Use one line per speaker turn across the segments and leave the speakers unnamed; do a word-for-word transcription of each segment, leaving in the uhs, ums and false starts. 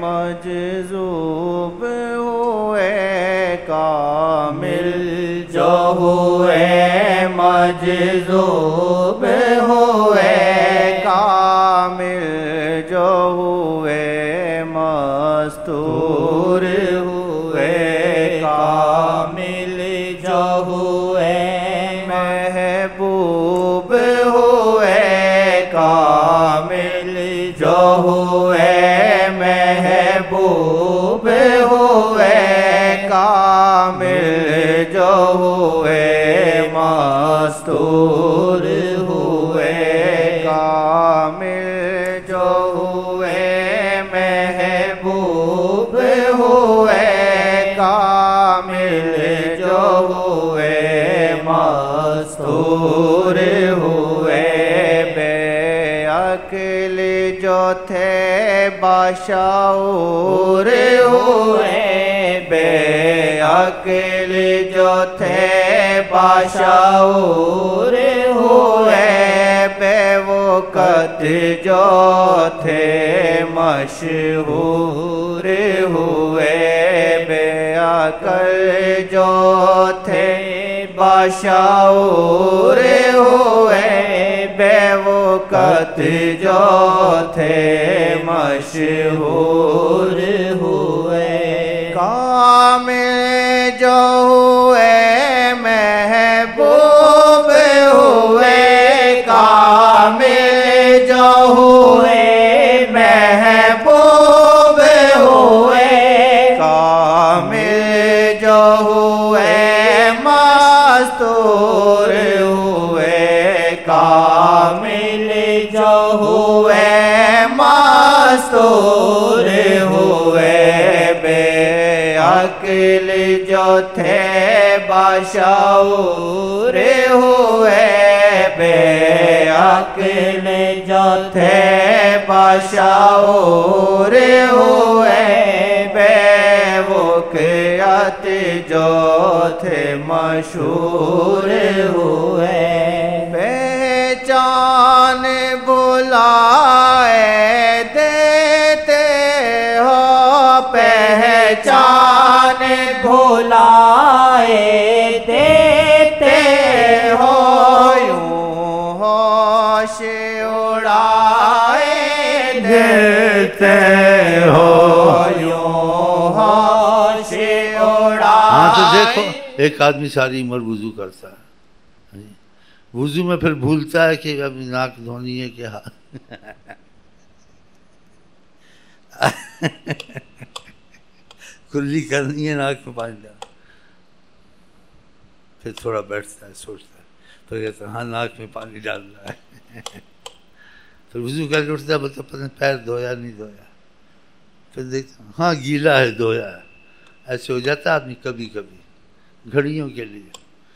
مجذوب ہوئے کامل جو ہوئے مجذوب ہوئے کامل جو ہوئے مستور ہوئے کامل جو ہوئے محبوب ہوئے کامل جو ہوئے محبوب ہوئے کامل جو ہوئے مستور ہوئے کامل جو ہوئے محبوب ہوئے کامل جو ہوئے مستور ہوئے بے عقل جو تھے باشعور ہوئے بے عقل جو تھے باشعور ہوئے بے وقت جو تھے مشہور ہوئے بے عقل جو تھے باشعور ہوئے بے وقت جو تھے مشہور ہوئے کامل جو ہوئے محبوب ہوئے کامل جو ہوئے محبوب ہوئے کامل جو ہوئے مستور ہوئے کامل جو ہوئے مستور ہوئے بے عقل جو تھے باشعور ہوئے بے عقل جو تھے باشعور ہوئے بے وقت جو تھے مشہور ہوئے پہچان بلائے دیتے ہو پہچان بلائے دیتے ہو یوں ہوش اڑائے دیتے ہو یوں ہوش اڑائے.
ہاں تو دیکھو ایک آدمی ساری عمر وضو کرتا ہے، وضو میں پھر بھولتا ہے کہ اب ناک دھونی ہے کیا کلی کرنی ہے، ناک میں پانی ڈال، پھر تھوڑا بیٹھتا ہے سوچتا ہے، پھر کہتا ہے ہاں ناک میں پانی ڈال رہا ہے پھر وضو کر کے اٹھتا ہے، بولتا پتہ پیر دھویا نہیں دھویا، پھر دیکھتا ہاں گیلا ہے دھویا ہے. ایسے ہو جاتا ہے آدمی کبھی کبھی گھڑیوں کے لیے.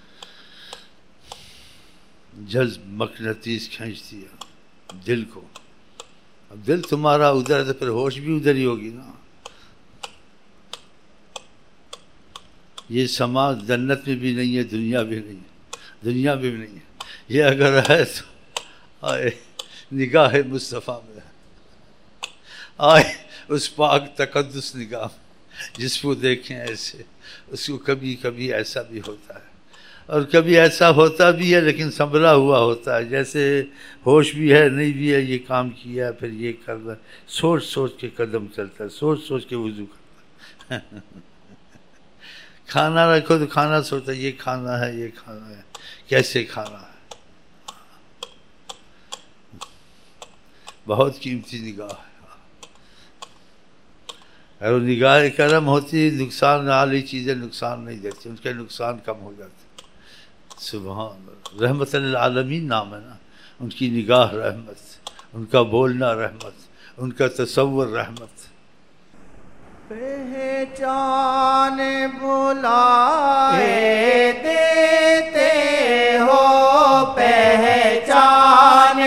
جذب مقناطیس کھینچتی ہے دل کو، اب دل تمہارا ادھر ہے تو پھر ہوش بھی ادھر ہی ہوگی نا. یہ سما جنت میں بھی نہیں ہے، دنیا بھی نہیں ہے، دنیا میں بھی نہیں ہے. یہ اگر ہے تو آئے نگاہ مصطفیٰ میں، آئے اس پاک تقدس نگاہ جس کو دیکھیں ایسے. اس کو کبھی کبھی ایسا بھی ہوتا ہے اور کبھی ایسا ہوتا بھی ہے لیکن سنبھلا ہوا ہوتا ہے، جیسے ہوش بھی ہے نہیں بھی ہے، یہ کام کیا پھر یہ کر رہا، سوچ سوچ کے قدم چلتا ہے، سوچ سوچ کے وضو کرتا ہے. کھانا رکھو تو کھانا سوچتا ہے یہ کھانا ہے یہ کھانا ہے کیسے کھانا ہے. بہت قیمتی نگاہ ہے. اگر وہ نگاہ کرم ہوتی نقصان والی چیزیں نقصان نہیں دیتی، ان کے نقصان کم ہو جاتے. سبحان اللہ، رحمت للعالمین نام ہے نا ان کی. نگاہ رحمت، ان کا بولنا رحمت، ان کا تصور رحمت.
پہچان بلائے دیتے ہو پہچان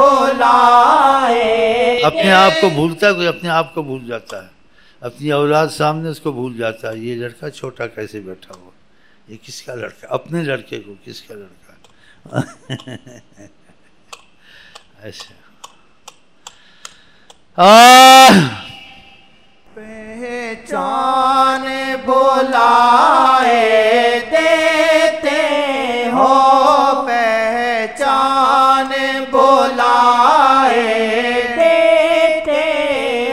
بلائے.
اپنے آپ کو بھولتا ہے کوئی، اپنے آپ کو بھول جاتا ہے، اپنی اولاد سامنے اس کو بھول جاتا ہے. یہ لڑکا چھوٹا کیسے بیٹھا ہوا، یہ کس کا لڑکا، اپنے لڑکے کو کس کا لڑکا ایسے.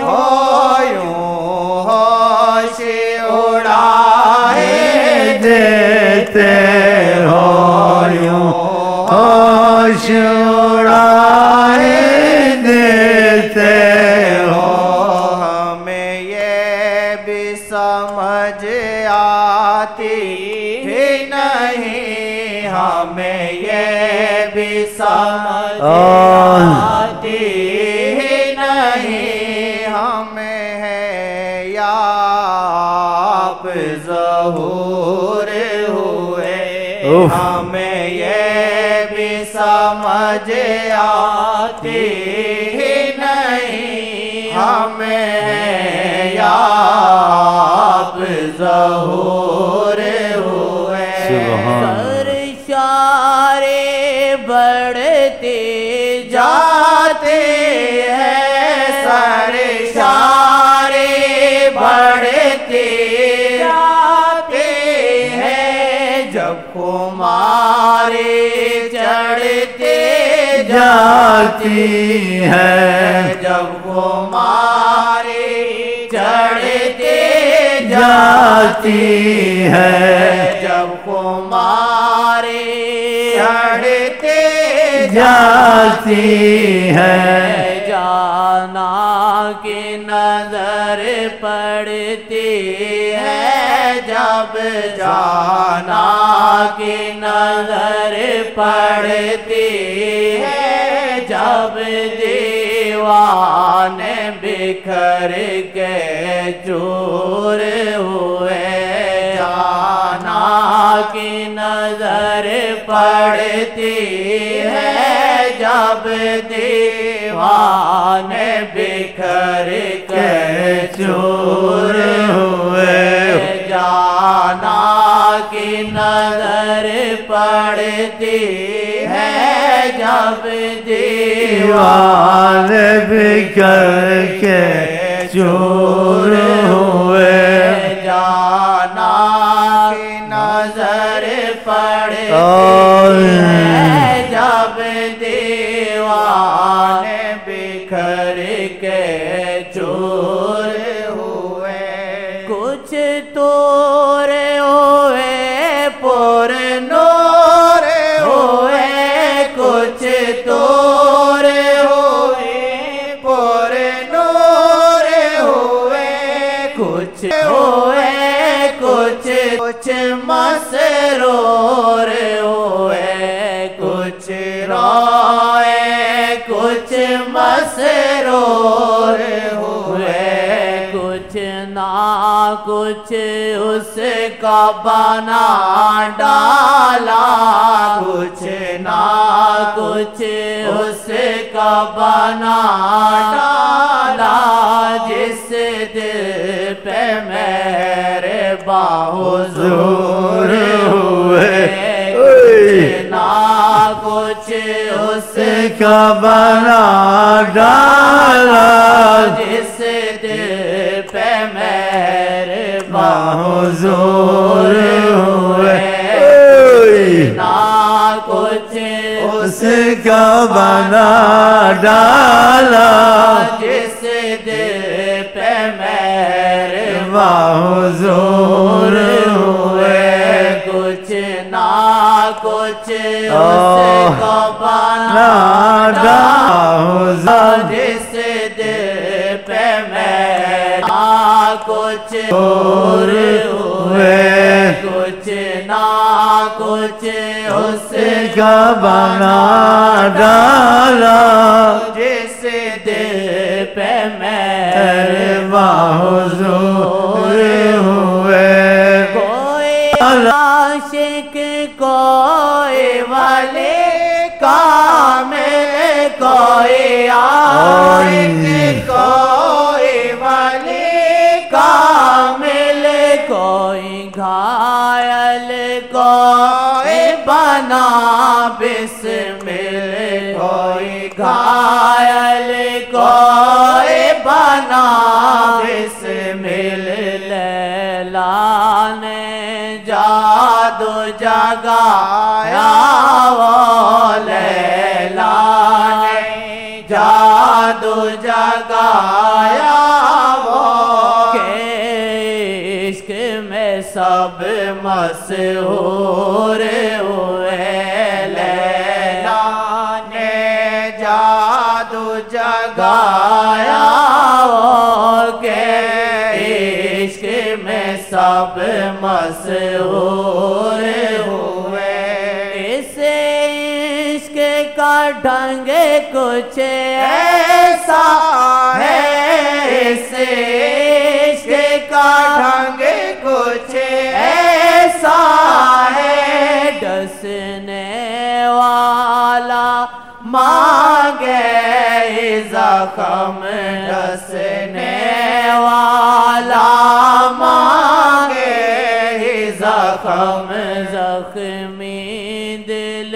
हो यूं होश उड़ाए देते हो यूं होश उड़ाए देते हो हमें ये भी समझ आती ही नहीं हमें ये भी समझ आती ही नहीं हमें है या आप ज़हूर हुए हमें ये भी समझ आती ही नहीं हमें है या आप ज़हूर हुए सरशारे बढ़ते जाते हैं सरशारे बढ़ते जाते हैं जब कुमारी चढ़ते जाती है जब कुमारी चढ़ते जाती है जब कुमारी चढ़ते जाती है जाना की नजर पड़ती है जब जाना की नजर पड़ती है जब दीवाने बिखर के चूर हुए जाना की नजर पड़ती है जब दीवाने बिखर के चूर हुए जाना की नजर पड़ती है जब दीवाने बिखर के चूर हुए जाना की नजर पड़ती है जब दीवाने बिखर के चूर हुए कुछ तोर हुए पुर नूर हुए कुछ तोर हुए पुर नूर हुए कुछ हुए कुछ कुछ मसरूर हुए कुछ रोए कुछ मसरूर हुए कुछ ना कुछ उसका बना डाला कुछ ना कुछ उसका बना डाला जिस दिल पे मेरे बाहुजूर हुए कुछ ना कुछ उसका बना डाला जिस दिल पे मेरे बाहुजूर हुए ना कुछ उसका बना डाला जिस दिल पे मेरे बाहुजूर हुए कुछ ना कुछ उसका बना डाला जिस दिल पे मेरा कुछ और हुए कुछ ना कुछ उसका बना डाला जिस दिल पे मेरे बाहुजूर हुए कोई आशिक कोई वाले कामिल कोई आशिक कोई वाले कामिल कोई घायल कोई बना बिस्मिल कोई घायल कोई बना बिस्मिल लैला ने जादू जगाया वो लैला ने जादू जगाया سب مسحور ہوئے لیلا نے جادو جگایا کہ عشق میں سب مسحور ہوئے اس عشق کا ڈھنگ کچھ ایسا ہے اس عشق کا ڈھنگ کچھ ایسا ہے ڈسنے والا مانگے زخم ڈسنے والا مانگے زخم زخمی دل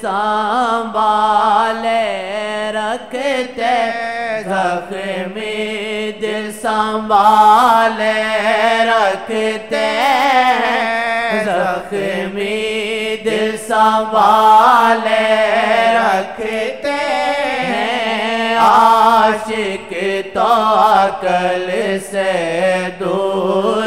سنبھالے رکھتے زخمی دل سنبھالے رکھتے زخمی دل سنبھالے رکھتے ہیں عاشق تو عقل سے دور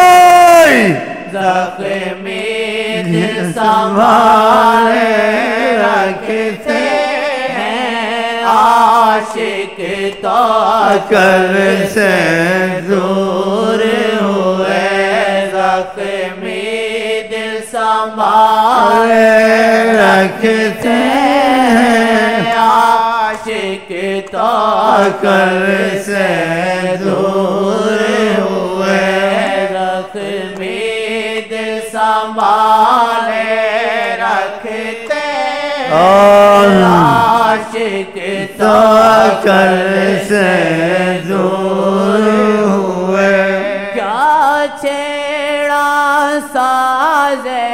زخمی دل سنبھالے رکھتے ہیں عاشق تو عقل سے دور ہوئے زخمی دل سنبھالے رکھتے ہیں عاشق تو عقل سے دور ہوئے زخمی دل سنبھالے رکھتے عاشق تو عقل سے دور ہوئے کیا چھیڑا سازے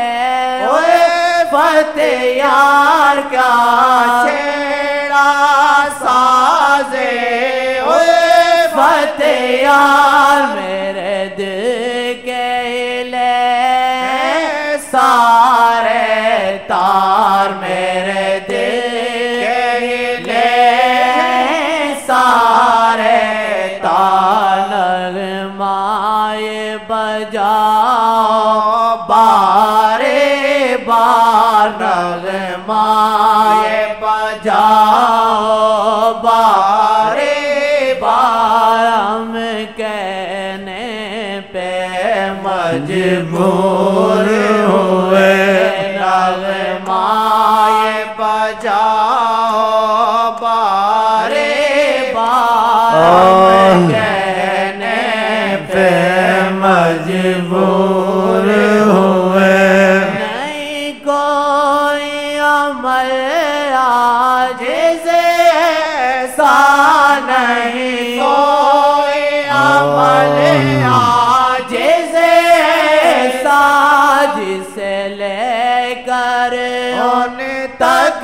فتح یار کیا چھیڑا سازے فتح یار میرے دل کے لے سارے تار میرے دل کے لے سارے تار نغمائے بجاؤ بارے بار نغمائے بجاؤ بارے بار ہم کہنے پہ مجبور ہوئے نغمائے بجاؤ بارے بار ہم کہنے پہ مجبور ہوئے نہیں کوئی عمل آج سے ایسا نہیں کوئی عمل آج سے ایسا جسے لے کر ان تک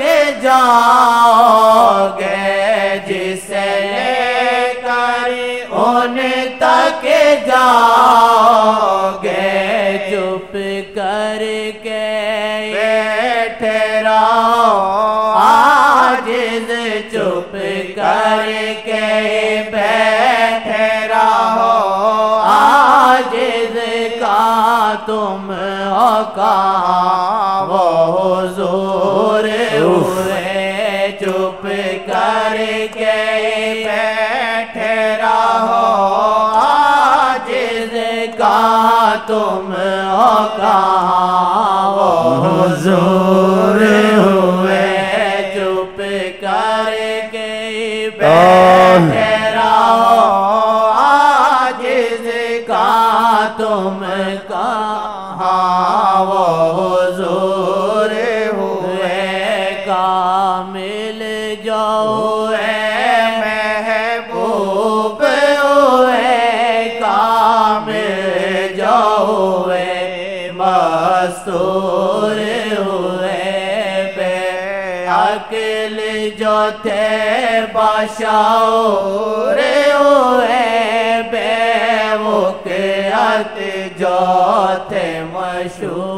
جاؤ گے جسے لے کر ان تک جاؤ گے چپ کر کے بیٹھے رہو عاجز چپ کر کے بیٹھے رہو عاجز کا تم ہو کہاں وہ حضور ہوئے چپ کر کے بیٹھے رہو عاجز کا تم ہو کہاں وہ حضور ہوئے چپ کر کے بیٹھے رہو عاجز کا تم کہاں وہ حضور ہوئے کامل جو ہوئے محبوب ہوئے کامل جو ہوئے مستور ہوئے بے عقل جو تھے بشعور ہوئے بے وقعت جو تھے مشہور